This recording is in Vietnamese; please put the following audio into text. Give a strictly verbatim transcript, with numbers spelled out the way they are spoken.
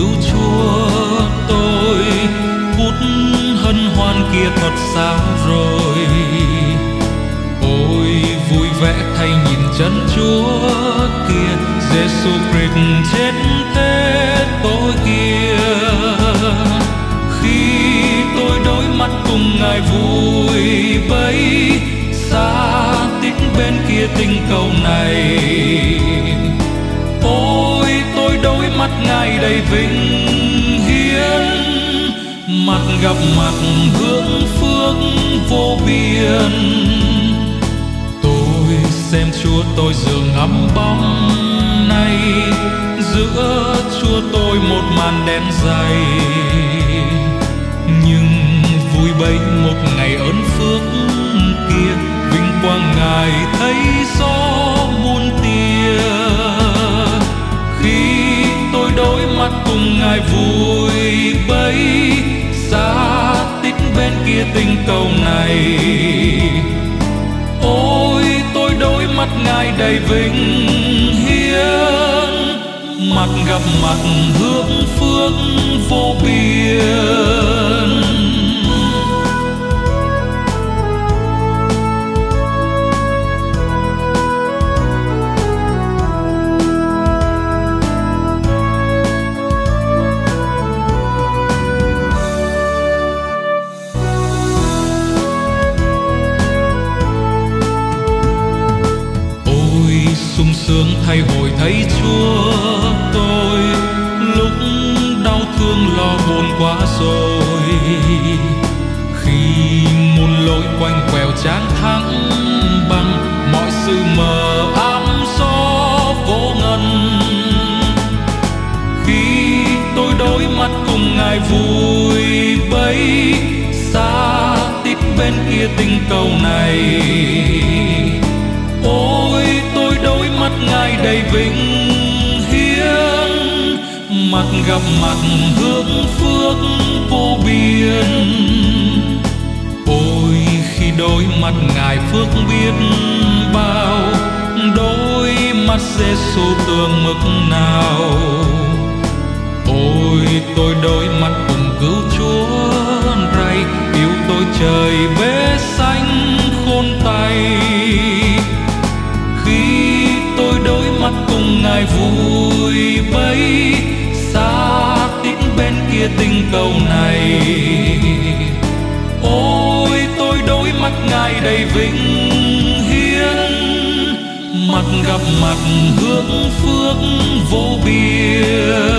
cứu Chúa tôi. Phút hân hoan kia thật xa rồi, ôi vui vẻ thay nhìn chân Chúa kia. Giêsu Christ chết thế tôi kia, khi tôi đối mắt cùng Ngài vui bấy, xa tít bên kia tình cầu này. Ôi tôi đối mắt Ngài đầy vinh hiến, mặt gặp mặt hưởng phước vô biên. Tôi xem Chúa tôi dường ngắm bóng nay, giữa Chúa tôi một màn đen dày. Nhưng vui bấy một ngày ơn phước kia, vinh quang Ngài thấy gió muôn tia. Khi tôi đối mắt cùng Ngài vui bấy, xa tít bên kia tình cầu này. Ôi tôi đối mắt Ngài đầy vinh hiến, mặt gặp mặt hưởng phước vô biên. Sung sướng thay hồi thấy Chúa tôi, lúc đau thương lo buồn quá rồi. Khi muôn lối quanh quẹo chán thắng băng, mọi sự mờ ám gió vô ngân. Khi tôi đối mắt cùng Ngài vui bấy, xa tít bên kia tình cầu này. Ôi tôi đối mắt Ngài đầy vinh hiến, mặt gặp mặt hưởng phước vô biên. Ôi khi đối mắt Ngài phước biết bao, đôi mắt Giêsu tương mức nào. Ôi tôi đối mắt cùng cứu Chúa ray, yêu tôi trời bế xanh khôn tay. Khi tôi đối mắt cùng Ngài vui bấy, xa tít bên kia tình cầu này. Ôi tôi đối mắt Ngài đầy vinh hiến, mặt gặp mặt hưởng phước vô biên.